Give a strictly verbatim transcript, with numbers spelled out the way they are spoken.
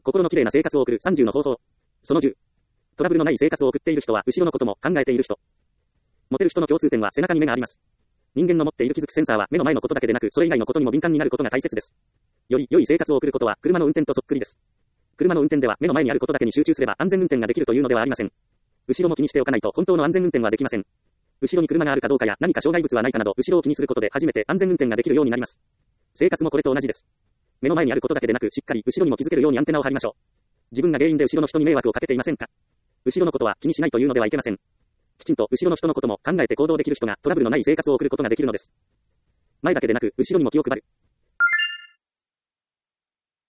心のきれいな生活を送るさんじゅうの方法。そのじゅう。トラブルのない生活を送っている人は後ろのことも考えている人。モテる人の共通点は背中に目があります。人間の持っている気づくセンサーは目の前のことだけでなく、それ以外のことにも敏感になることが大切です。より良い生活を送ることは車の運転とそっくりです。車の運転では目の前にあることだけに集中すれば安全運転ができるというのではありません。後ろも気にしておかないと本当の安全運転はできません。後ろに車があるかどうかや何か障害物はないかなど後ろを気にすることで初めて安全運転ができるようになります。生活もこれと同じです。目の前にあることだけでなくしっかり後ろにも気づけるようにアンテナを張りましょう。自分が原因で後ろの人に迷惑をかけていませんか？後ろのことは気にしないというのではいけません。きちんと後ろの人のことも考えて行動できる人がトラブルのない生活を送ることができるのです。前だけでなく後ろにも気を配る。